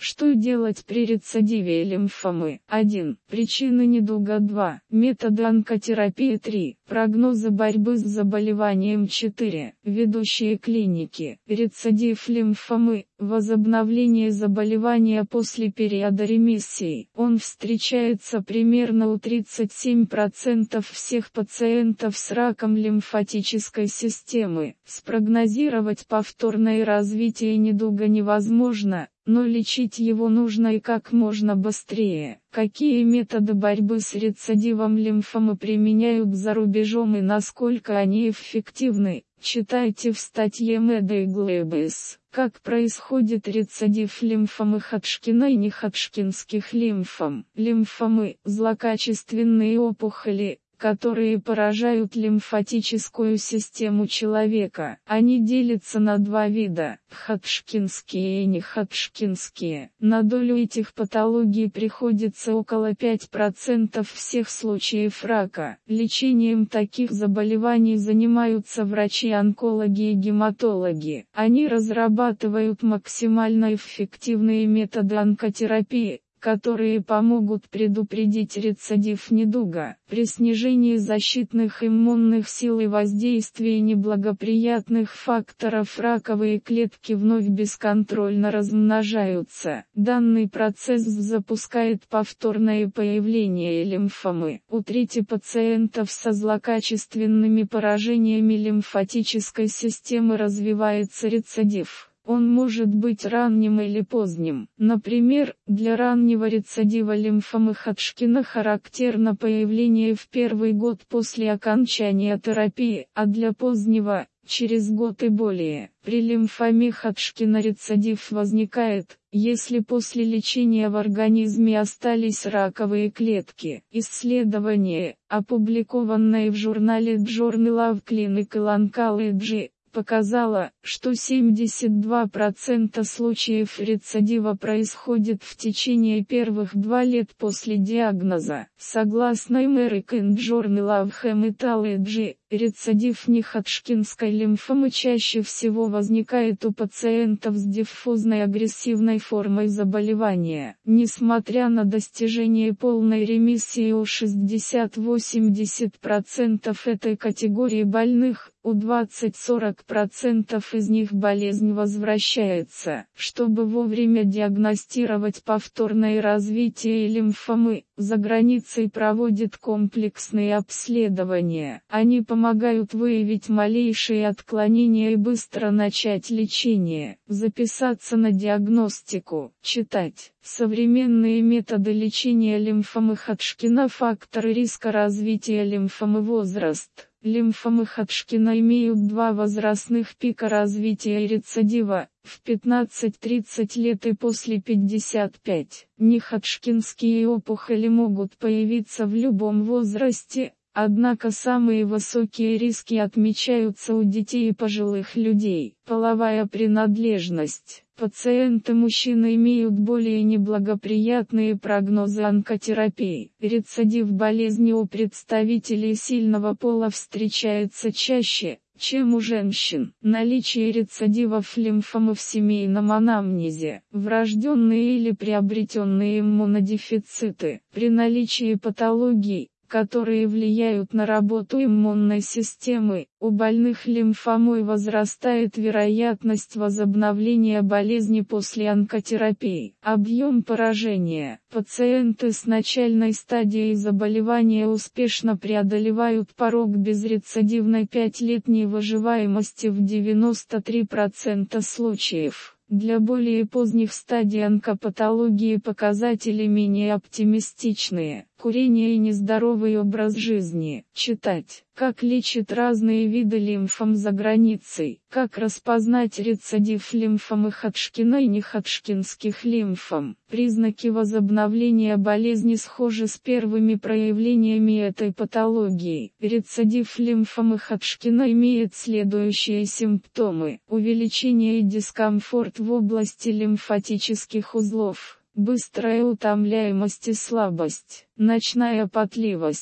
Что делать при рецидиве лимфомы? 1. Причины недуга. 2. Методы онкотерапии. 3. Прогнозы борьбы с заболеванием. 4. Ведущие клиники. Рецидив лимфомы. Возобновление заболевания после периода ремиссии. Он встречается примерно у 37% всех пациентов с раком лимфатической системы. Спрогнозировать повторное развитие недуга невозможно, но лечить его нужно и как можно быстрее. Какие методы борьбы с рецидивом лимфомы применяют за рубежом и насколько они эффективны? Читайте в статье Меда и Глэбис. Как происходит рецидив лимфомы Ходжкина и неходжкинских лимфом? Лимфомы – злокачественные опухоли, которые поражают лимфатическую систему человека. Они делятся на два вида – ходжкинские и неходжкинские. На долю этих патологий приходится около 5% всех случаев рака. Лечением таких заболеваний занимаются врачи-онкологи и гематологи. Они разрабатывают максимально эффективные методы онкотерапии, которые помогут предупредить рецидив недуга. При снижении защитных иммунных сил и воздействии неблагоприятных факторов раковые клетки вновь бесконтрольно размножаются. Данный процесс запускает повторное появление лимфомы. У трети пациентов со злокачественными поражениями лимфатической системы развивается рецидив. Он может быть ранним или поздним. Например, для раннего рецидива лимфомы Ходжкина характерно появление в первый год после окончания терапии, а для позднего – через год и более. При лимфоме Ходжкина рецидив возникает, если после лечения в организме остались раковые клетки. Исследование, опубликованное в журнале Journal of Clinical Oncology, показало, что 72% случаев рецидива происходит в течение первых 2 лет после диагноза. Согласно American Journal of Hematology, рецидив неходжкинской лимфомы чаще всего возникает у пациентов с диффузной агрессивной формой заболевания. Несмотря на достижение полной ремиссии у 60-80% этой категории больных, у 20-40% из них болезнь возвращается. Чтобы вовремя диагностировать повторное развитие лимфомы, за границей проводят комплексные обследования. Они помогают выявить малейшие отклонения и быстро начать лечение. Записаться на диагностику. Читать. Современные методы лечения лимфомы Ходжкина. Факторы риска развития лимфомы. Возраст. Лимфомы Ходжкина имеют 2 возрастных пика развития рецидива, в 15-30 лет и после 55. Неходжкинские опухоли могут появиться в любом возрасте, однако самые высокие риски отмечаются у детей и пожилых людей. Половая принадлежность. Пациенты-мужчины имеют более неблагоприятные прогнозы онкотерапии. Рецидив болезни у представителей сильного пола встречается чаще, чем у женщин. Наличие рецидивов лимфомы в семейном анамнезе. Врожденные или приобретенные иммунодефициты. При наличии патологий, которые влияют на работу иммунной системы, у больных лимфомой возрастает вероятность возобновления болезни после онкотерапии. Объем поражения. Пациенты с начальной стадией заболевания успешно преодолевают порог безрецидивной 5-летней выживаемости в 93% случаев. Для более поздних стадий онкопатологии показатели менее оптимистичные. Курение и нездоровый образ жизни. Читать. Как лечат разные виды лимфом за границей. Как распознать рецидив лимфомы Ходжкина и неходжкинских лимфом. Признаки возобновления болезни схожи с первыми проявлениями этой патологии. Рецидив лимфомы Ходжкина имеет следующие симптомы. Увеличение и дискомфорт в области лимфатических узлов. Быстрая утомляемость и слабость. Ночная потливость.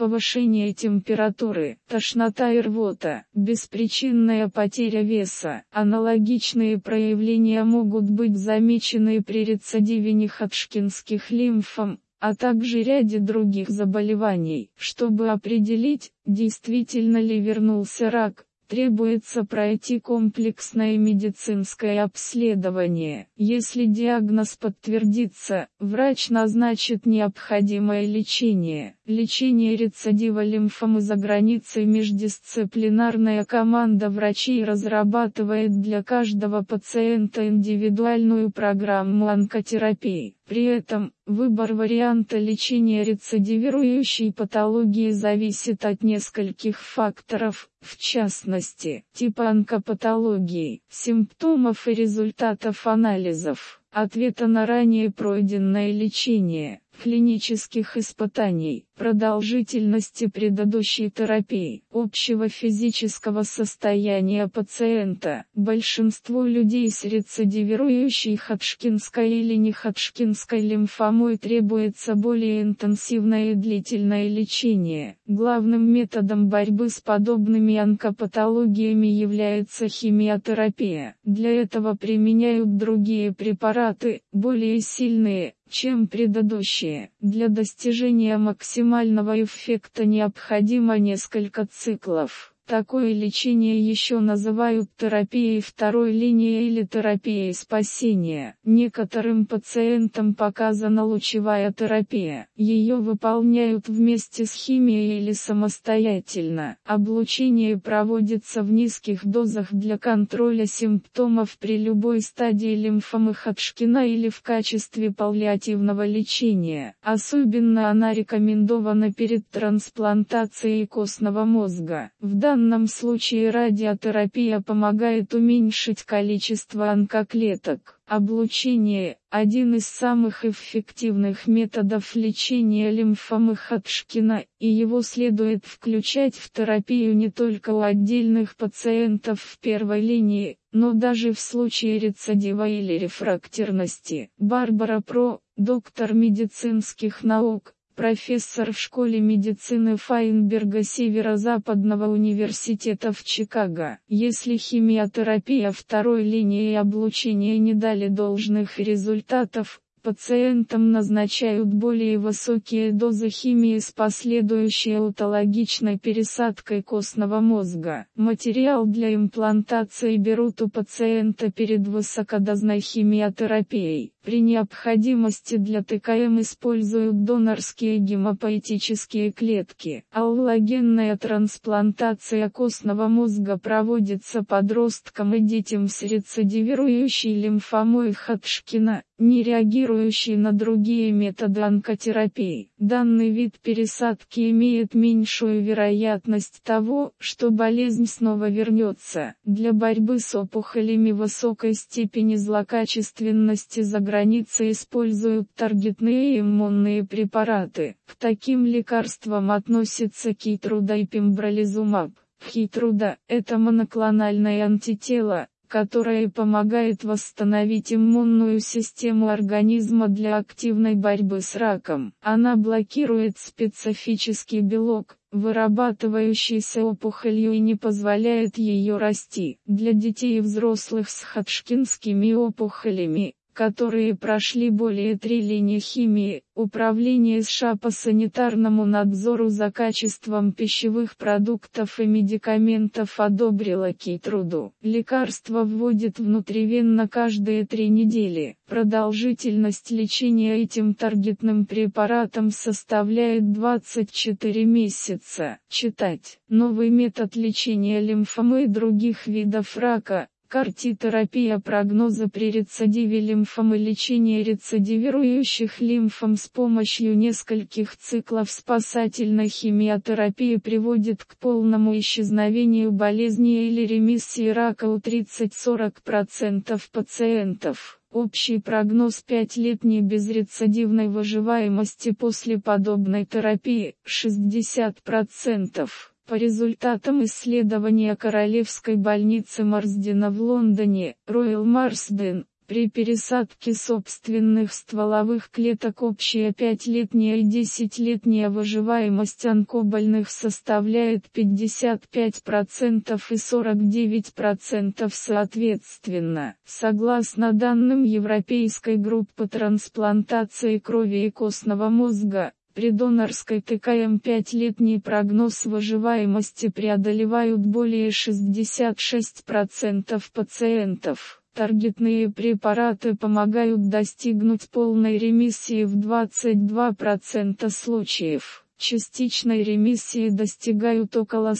повышение температуры, тошнота и рвота, беспричинная потеря веса. Аналогичные проявления могут быть замечены при рецидиве неходжкинских лимфом, а также ряде других заболеваний. Чтобы определить, действительно ли вернулся рак, требуется пройти комплексное медицинское обследование. Если диагноз подтвердится, врач назначит необходимое лечение. Лечение рецидива лимфомы за границей. Междисциплинарная команда врачей разрабатывает для каждого пациента индивидуальную программу онкотерапии. При этом, выбор варианта лечения рецидивирующей патологии зависит от нескольких факторов, в частности, типа онкопатологии, симптомов и результатов анализов, ответа на ранее пройденное лечение, клинических испытаний, продолжительности предыдущей терапии, общего физического состояния пациента. Большинству людей с рецидивирующей ходжкинской или неходжкинской лимфомой требуется более интенсивное и длительное лечение. Главным методом борьбы с подобными онкопатологиями является химиотерапия. Для этого применяют другие препараты, более сильные, чем предыдущие. Для достижения максимального эффекта необходимо несколько циклов. Такое лечение еще называют терапией второй линии или терапией спасения. Некоторым пациентам показана лучевая терапия. Ее выполняют вместе с химией или самостоятельно. Облучение проводится в низких дозах для контроля симптомов при любой стадии лимфомы Ходжкина или в качестве паллиативного лечения. Особенно она рекомендована перед трансплантацией костного мозга. В данном случае радиотерапия помогает уменьшить количество онкоклеток. Облучение – один из самых эффективных методов лечения лимфомы Ходжкина, и его следует включать в терапию не только у отдельных пациентов в первой линии, но даже в случае рецидива или рефрактерности. Барбара Про, доктор медицинских наук, профессор в школе медицины Файнберга Северо-Западного университета в Чикаго. Если химиотерапия второй линии и облучение не дали должных результатов, пациентам назначают более высокие дозы химии с последующей аутологичной пересадкой костного мозга. Материал для имплантации берут у пациента перед высокодозной химиотерапией. При необходимости для ТКМ используют донорские гемопоэтические клетки. Аллогенная трансплантация костного мозга проводится подросткам и детям с рецидивирующей лимфомой Ходжкина, не реагирующей на другие методы онкотерапии. Данный вид пересадки имеет меньшую вероятность того, что болезнь снова вернется. Для борьбы с опухолями высокой степени злокачественности за границей используют таргетные иммунные препараты. К таким лекарствам относятся Кейтруда и пембролизумаб. Кейтруда – это моноклональное антитело, которое помогает восстановить иммунную систему организма для активной борьбы с раком. Она блокирует специфический белок, вырабатывающийся опухолью, и не позволяет ее расти. Для детей и взрослых с ходжкинскими опухолями, которые прошли более 3 линии химии, Управление США по санитарному надзору за качеством пищевых продуктов и медикаментов одобрило Кейтруду. Лекарство вводят внутривенно каждые 3 недели. Продолжительность лечения этим таргетным препаратом составляет 24 месяца. Читать. Новый метод лечения лимфомы и других видов рака. CAR-T-терапия прогноза при рецидиве лимфомы. Лечение рецидивирующих лимфом с помощью нескольких циклов спасательной химиотерапии приводит к полному исчезновению болезни или ремиссии рака у 30–40% пациентов. Общий прогноз 5-летней безрецидивной выживаемости после подобной терапии – 60%. По результатам исследования Королевской больницы Марсдена в Лондоне, Royal Marsden, При пересадке собственных стволовых клеток общая 5-летняя и 10-летняя выживаемость онкобольных составляет 55% и 49% соответственно. Согласно данным Европейской группы трансплантации крови и костного мозга, при донорской ТКМ 5-летний прогноз выживаемости преодолевают более 66% пациентов. Таргетные препараты помогают достигнуть полной ремиссии в 22% случаев. Частичной ремиссии достигают около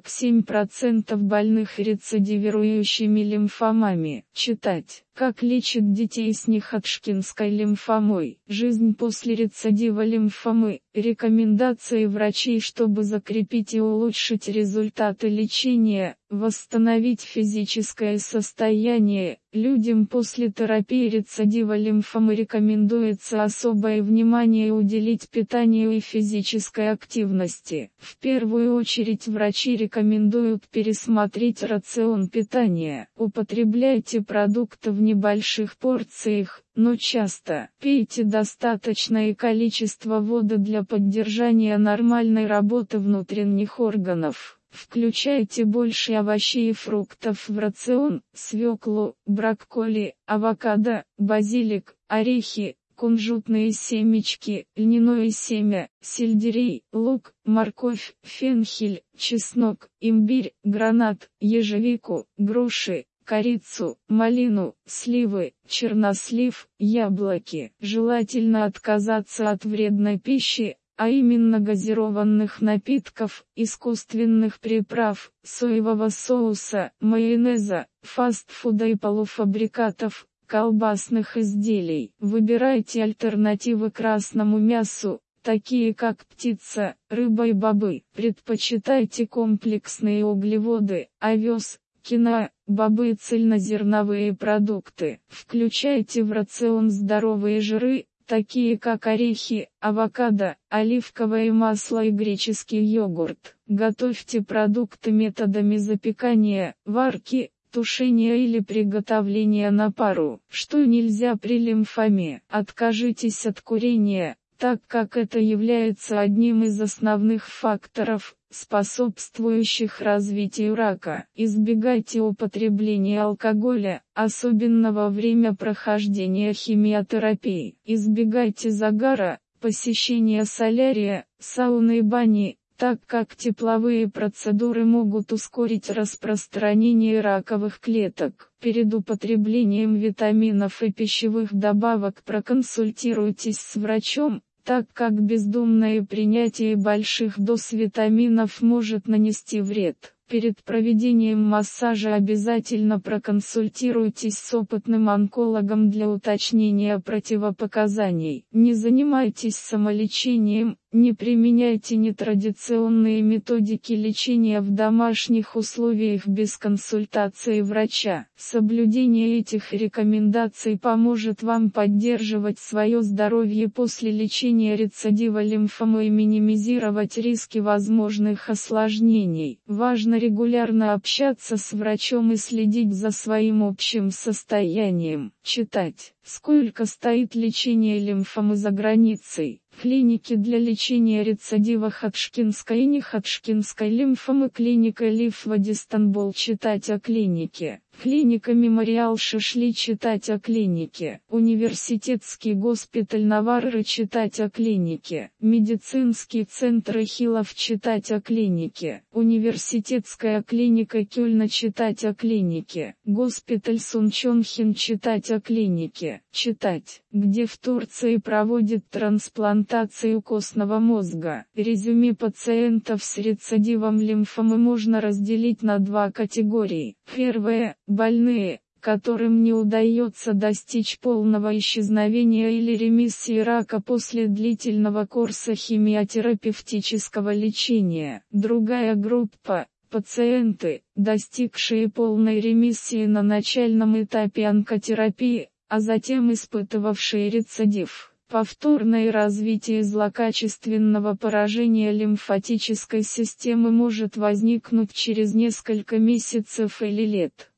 47% больных рецидивирующими лимфомами. Читать. Как лечат детей с неходжкинской лимфомой. Жизнь после рецидива лимфомы. Рекомендации врачей, чтобы закрепить и улучшить результаты лечения, восстановить физическое состояние. Людям после терапии рецидива лимфомы рекомендуется особое внимание уделить питанию и физической активности. В первую очередь врачи рекомендуют пересмотреть рацион питания. Употребляйте продукты в небольших порциях, но часто. Пейте достаточное количество воды для поддержания нормальной работы внутренних органов. Включайте больше овощей и фруктов в рацион: свеклу, брокколи, авокадо, базилик, орехи, кунжутные семечки, льняное семя, сельдерей, лук, морковь, фенхель, чеснок, имбирь, гранат, ежевику, груши, корицу, малину, сливы, чернослив, яблоки. Желательно отказаться от вредной пищи, а именно газированных напитков, искусственных приправ, соевого соуса, майонеза, фастфуда и полуфабрикатов, колбасных изделий. Выбирайте альтернативы красному мясу, такие как птица, рыба и бобы. Предпочитайте комплексные углеводы, овес, киноа, бобы и цельнозерновые продукты. Включайте в рацион здоровые жиры, такие как орехи, авокадо, оливковое масло и греческий йогурт. Готовьте продукты методами запекания, варки, тушения или приготовления на пару. Что нельзя при лимфоме? Откажитесь от курения, так как это является одним из основных факторов, способствующих развитию рака. Избегайте употребления алкоголя, особенно во время прохождения химиотерапии. Избегайте загара, посещения солярия, сауны и бани, так как тепловые процедуры могут ускорить распространение раковых клеток. Перед употреблением витаминов и пищевых добавок проконсультируйтесь с врачом, так как бездумное принятие больших доз витаминов может нанести вред. Перед проведением массажа обязательно проконсультируйтесь с опытным онкологом для уточнения противопоказаний. Не занимайтесь самолечением, не применяйте нетрадиционные методики лечения в домашних условиях без консультации врача. Соблюдение этих рекомендаций поможет вам поддерживать свое здоровье после лечения рецидива лимфомы и минимизировать риски возможных осложнений. Важно регулярно общаться с врачом и следить за своим общим состоянием. Читать. Сколько стоит лечение лимфомы за границей? Клиники для лечения рецидива ходжкинской и неходжкинской лимфомы. Клиника Лифвади Стамбул. Читать о клинике. Клиника Мемориал Шишли. Читать о клинике. Университетский госпиталь Наварры. Читать о клинике. Медицинский центр Ихилов. Читать о клинике. Университетская клиника Кёльна. Читать о клинике. Госпиталь Сунчонхин. Читать о клинике. Читать. Где в Турции проводят трансплантацию костного мозга. Резюме пациентов с рецидивом лимфомы можно разделить на два категории. Первая – больные, которым не удается достичь полного исчезновения или ремиссии рака после длительного курса химиотерапевтического лечения. Другая группа – пациенты, достигшие полной ремиссии на начальном этапе онкотерапии, а затем испытывавшие рецидив. Повторное развитие злокачественного поражения лимфатической системы может возникнуть через несколько месяцев или лет.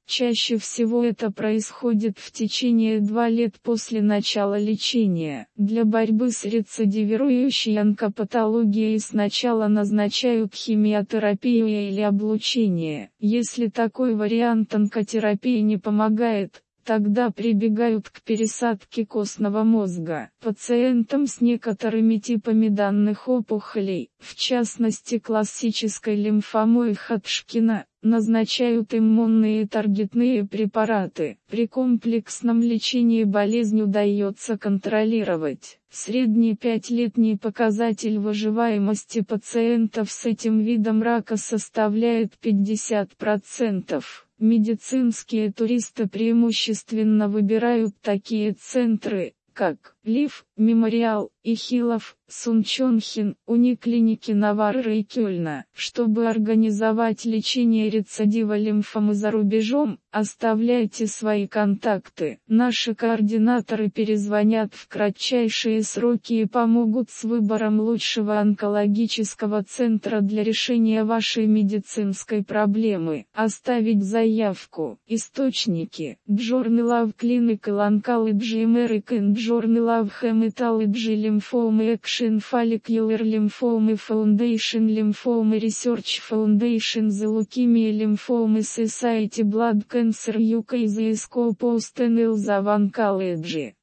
Чаще всего это происходит в течение 2 лет после начала лечения. Для борьбы с рецидивирующей онкопатологией сначала назначают химиотерапию или облучение. Если такой вариант онкотерапии не помогает, тогда прибегают к пересадке костного мозга. Пациентам с некоторыми типами данных опухолей, в частности классической лимфомой Ходжкина, назначают иммунные таргетные препараты. При комплексном лечении болезнь удается контролировать. Средний 5-летний показатель выживаемости пациентов с этим видом рака составляет 50%. Медицинские туристы преимущественно выбирают такие центры, как Лив, Мемориал, Ихилов, Сунчонхин, униклиники Наварры и Кёльна. Чтобы организовать лечение рецидива лимфомы за рубежом, оставляйте свои контакты. Наши координаторы перезвонят в кратчайшие сроки и помогут с выбором лучшего онкологического центра для решения вашей медицинской проблемы. Оставить заявку. Источники: Journal of Clinical Oncology American Journal of Hematology Lymphoma Action Follicular Lymphoma Foundation Lymphoma Research Foundation The Leukemia Lymphoma Society Blood Cancer UK The Scope of Annals of Oncology